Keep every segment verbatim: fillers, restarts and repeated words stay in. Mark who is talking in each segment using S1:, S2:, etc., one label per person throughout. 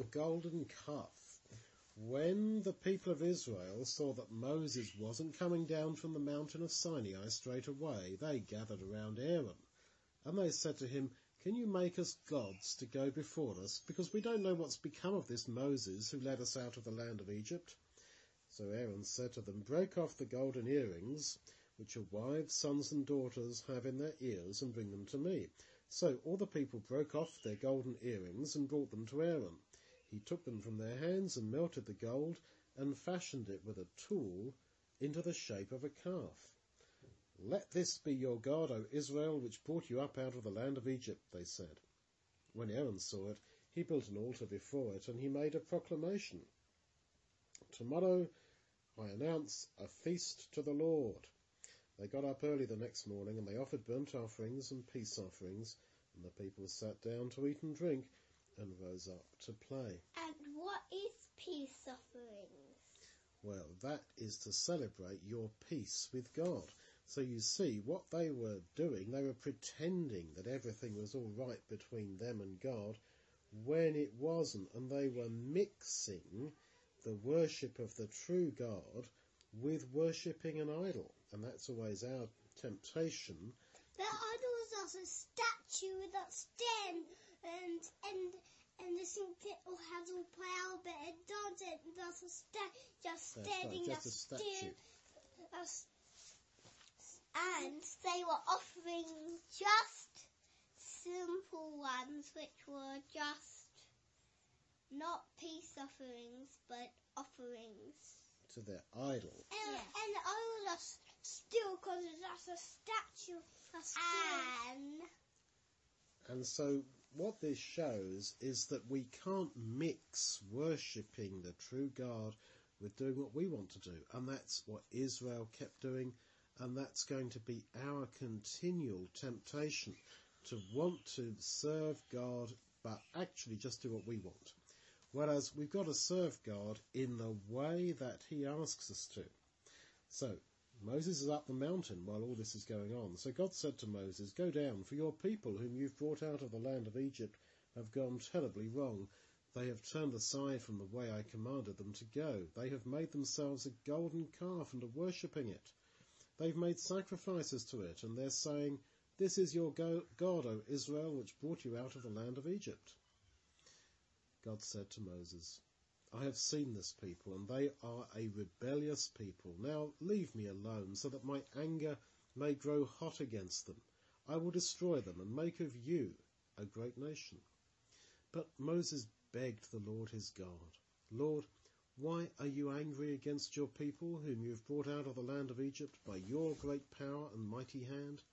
S1: the golden calf. When the people of Israel saw that Moses wasn't coming down from the mountain of Sinai straight away, they gathered around Aaron, and they said to him, "Can you make us gods to go before us, because we don't know what's become of this Moses who led us out of the land of Egypt?" So Aaron said to them, "Break off the golden earrings which your wives, sons and daughters have in their ears, and bring them to me." So all the people broke off their golden earrings and brought them to Aaron. He took them from their hands and melted the gold and fashioned it with a tool into the shape of a calf. "Let this be your God, O Israel, which brought you up out of the land of Egypt," they said. When Aaron saw it, he built an altar before it, and he made a proclamation. "Tomorrow I announce a feast to the Lord." They got up early the next morning, and they offered burnt offerings and peace offerings, and the people sat down to eat and drink, and rose up to play.
S2: And what is peace offerings?
S1: Well, that is to celebrate your peace with God. So you see, what they were doing, they were pretending that everything was all right between them and God, when it wasn't, and they were mixing the worship of the true God with worshipping an idol. And that's always our temptation.
S2: The idol is also a statue that stand and and and the thing that has all power, but it doesn't. That's a sta- just standing
S1: right, just
S2: a
S1: a statue.
S2: And they were offering just simple ones, which were just not peace offerings, but offerings
S1: to their idol.
S2: And, yeah. and the idol is still, because that's a statue. And,
S1: and so what this shows is that we can't mix worshipping the true God with doing what we want to do. And that's what Israel kept doing. And that's going to be our continual temptation, to want to serve God, but actually just do what we want. Whereas we've got to serve God in the way that he asks us to. So Moses is up the mountain while all this is going on. So God said to Moses, "Go down, for your people whom you've brought out of the land of Egypt have gone terribly wrong. They have turned aside from the way I commanded them to go. They have made themselves a golden calf and are worshipping it. They've made sacrifices to it, and they're saying, 'This is your God, O Israel, which brought you out of the land of Egypt.'" God said to Moses, "I have seen this people, and they are a rebellious people. Now leave me alone, so that my anger may grow hot against them. I will destroy them and make of you a great nation." But Moses begged the Lord his God, "Lord, why are you angry against your people, whom you have brought out of the land of Egypt by your great power and mighty hand?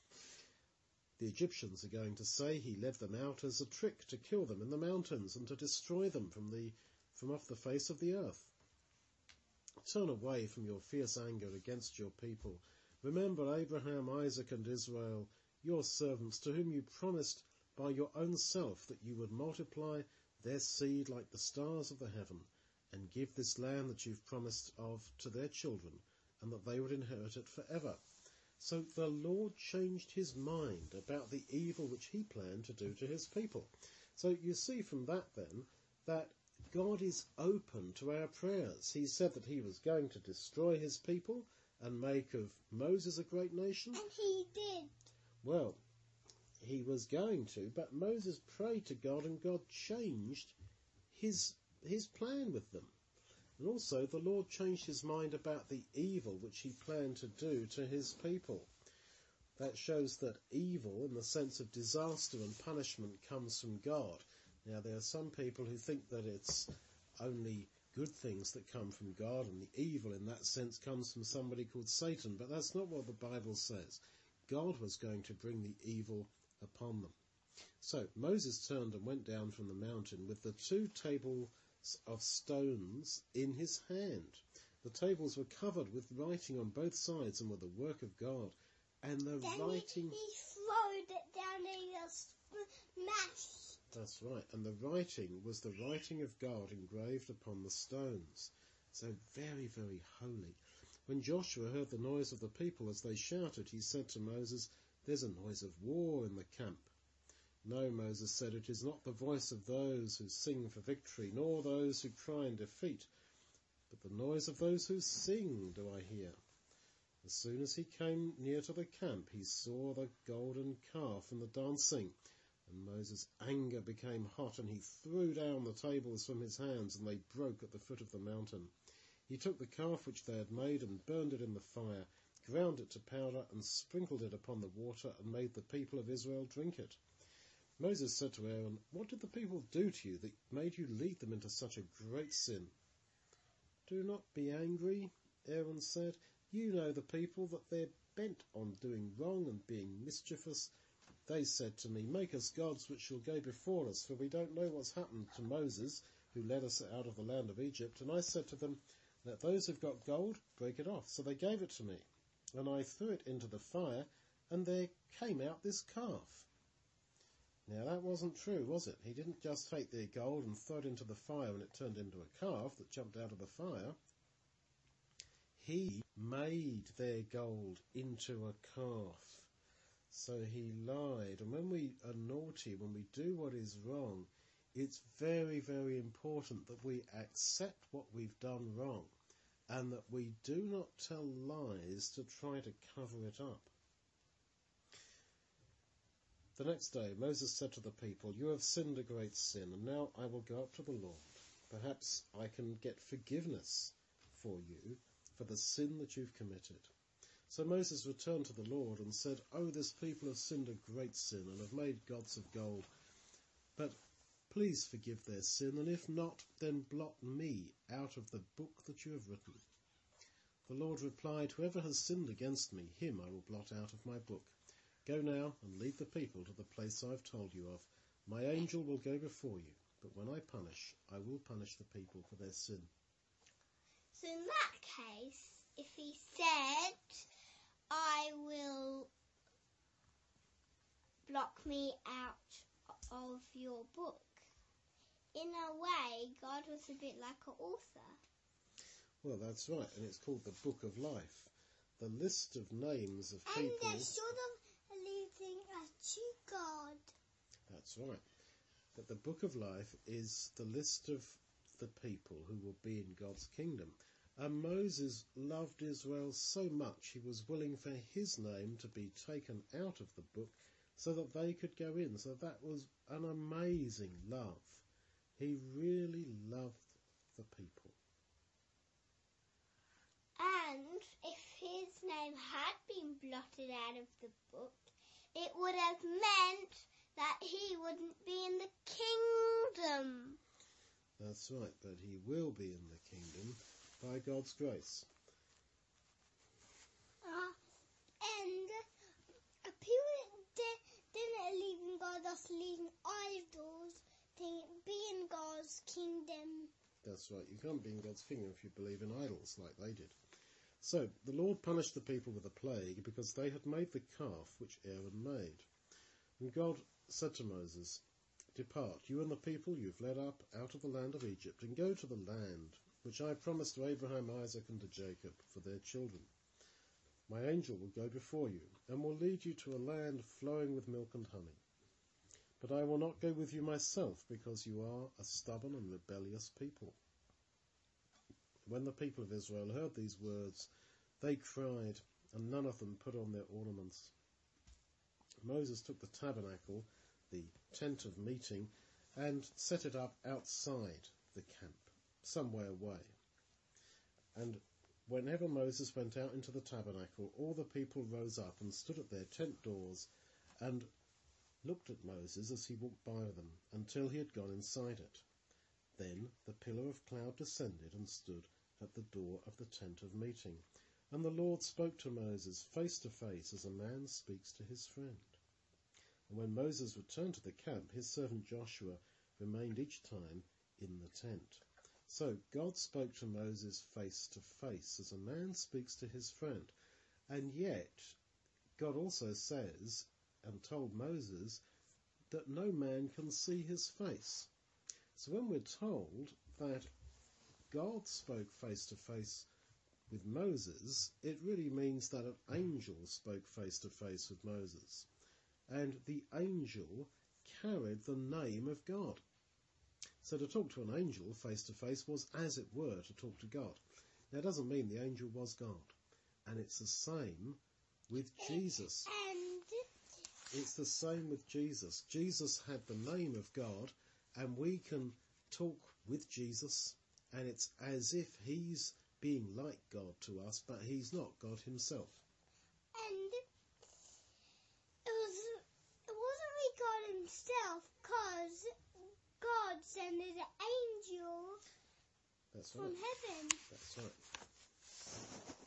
S1: The Egyptians are going to say he led them out as a trick to kill them in the mountains and to destroy them from the from off the face of the earth. Turn away from your fierce anger against your people. Remember Abraham, Isaac and Israel, your servants, to whom you promised by your own self that you would multiply their seed like the stars of the heaven, and give this land that you've promised of to their children, and that they would inherit it forever." So the Lord changed his mind about the evil which he planned to do to his people. So you see from that then that God is open to our prayers. He said that he was going to destroy his people and make of Moses a great nation.
S2: And he did.
S1: Well, he was going to, but Moses prayed to God and God changed his his plan with them. And also the Lord changed his mind about the evil which he planned to do to his people. That shows that evil, in the sense of disaster and punishment, comes from God. Now, there are some people who think that it's only good things that come from God, and the evil in that sense comes from somebody called Satan, but that's not what the Bible says. God was going to bring the evil upon them. So Moses turned and went down from the mountain with the two tables of stones in his hand. The tables were covered with writing on both sides and were the work of God. And the
S2: then
S1: writing...
S2: He, he throwed it down in a smash.
S1: That's right. And the writing was the writing of God engraved upon the stones. So very, very holy. When Joshua heard the noise of the people as they shouted, he said to Moses, "There's a noise of war in the camp." No, Moses said, it is not the voice of those who sing for victory, nor those who cry in defeat, but the noise of those who sing do I hear. As soon as he came near to the camp, he saw the golden calf and the dancing. And Moses' anger became hot, and he threw down the tables from his hands, and they broke at the foot of the mountain. He took the calf which they had made and burned it in the fire, ground it to powder, and sprinkled it upon the water, and made the people of Israel drink it. Moses said to Aaron, "What did the people do to you that made you lead them into such a great sin?" "Do not be angry," Aaron said. "You know the people, that they're bent on doing wrong and being mischievous. They said to me, 'Make us gods which shall go before us, for we don't know what's happened to Moses, who led us out of the land of Egypt.' And I said to them, 'Let those who've got gold break it off.' So they gave it to me, and I threw it into the fire, and there came out this calf." Now that wasn't true, was it? He didn't just take their gold and throw it into the fire and it turned into a calf that jumped out of the fire. He made their gold into a calf. So he lied. And when we are naughty, when we do what is wrong, it's very, very important that we accept what we've done wrong and that we do not tell lies to try to cover it up. The next day Moses said to the people, "You have sinned a great sin, and now I will go up to the Lord. Perhaps I can get forgiveness for you for the sin that you've committed." So Moses returned to the Lord and said, "Oh, this people have sinned a great sin and have made gods of gold. But please forgive their sin, and if not, then blot me out of the book that you have written." The Lord replied, "Whoever has sinned against me, him I will blot out of my book. Go now and lead the people to the place I have told you of. My angel will go before you, but when I punish, I will punish the people for their sin."
S2: So in that case, if he said, "I will block me out of your book," in a way, God was a bit like an author.
S1: Well, that's right, and it's called the Book of Life. The list of names of
S2: And
S1: people...
S2: they're sort of leading us to God.
S1: That's right. But the Book of Life is the list of the people who will be in God's kingdom. And Moses loved Israel so much he was willing for his name to be taken out of the book so that they could go in. So that was an amazing love. He really loved the people.
S2: And if his name had been blotted out of the book, it would have meant that he wouldn't be in the kingdom.
S1: That's right, but he will be in the kingdom by God's grace.
S2: Uh, and uh, people di- didn't believe in God, just leaving idols, to be in God's kingdom.
S1: That's right, you can't be in God's kingdom if you believe in idols like they did. So the Lord punished the people with a plague because they had made the calf which Aaron made. And God said to Moses, "Depart, you and the people you've led up out of the land of Egypt, and go to the land which I promised to Abraham, Isaac, and to Jacob for their children. My angel will go before you, and will lead you to a land flowing with milk and honey. But I will not go with you myself, because you are a stubborn and rebellious people." When the people of Israel heard these words, they cried, and none of them put on their ornaments. Moses took the tabernacle, the tent of meeting, and set it up outside the camp, some way away. And whenever Moses went out into the tabernacle, all the people rose up and stood at their tent doors and looked at Moses as he walked by them until he had gone inside it. Then the pillar of cloud descended and stood at the door of the tent of meeting, and the Lord spoke to Moses face to face as a man speaks to his friend. And when Moses returned to the camp, his servant Joshua remained each time in the tent. So God spoke to Moses face to face as a man speaks to his friend. And yet God also says and told Moses that no man can see his face. So when we're told that God spoke face to face with Moses, it really means that an angel spoke face to face with Moses. And the angel carried the name of God. So to talk to an angel face to face was, as it were, to talk to God. Now, it doesn't mean the angel was God. And it's the same with Jesus.
S2: And
S1: It's the same with Jesus. Jesus had the name of God, and we can talk with Jesus, and it's as if he's being like God to us, but he's not God himself.
S2: and it was it wasn't really God himself, cause God sent an angel
S1: That's
S2: from
S1: right.
S2: heaven.
S1: That's right.